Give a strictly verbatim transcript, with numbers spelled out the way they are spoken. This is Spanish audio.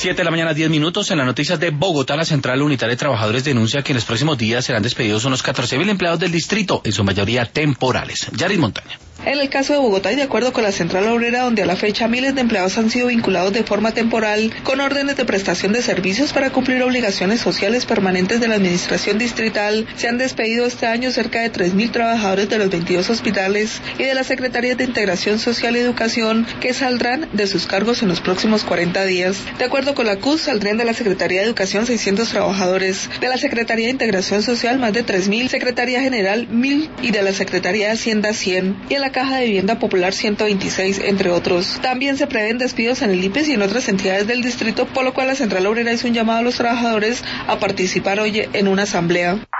Siete de la mañana, diez minutos. En las noticias de Bogotá, la Central Unitaria de Trabajadores denuncia que en los próximos días serán despedidos unos catorce mil empleados del distrito, en su mayoría temporales. Yaris Montaña. En el caso de Bogotá y de acuerdo con la Central Obrera, donde a la fecha miles de empleados han sido vinculados de forma temporal con órdenes de prestación de servicios para cumplir obligaciones sociales permanentes de la administración distrital, se han despedido este año cerca de tres mil trabajadores de los veintidós hospitales y de las Secretarías de Integración Social y Educación, que saldrán de sus cargos en los próximos cuarenta días. De acuerdo con la C U S, saldrían de la Secretaría de Educación seiscientos trabajadores, de la Secretaría de Integración Social más de tres mil, Secretaría General mil y de la Secretaría de Hacienda cien, y en la Caja de Vivienda Popular ciento veintiséis, entre otros. También se prevén despidos en el I P E S y en otras entidades del distrito, por lo cual la Central Obrera hizo un llamado a los trabajadores a participar hoy en una asamblea.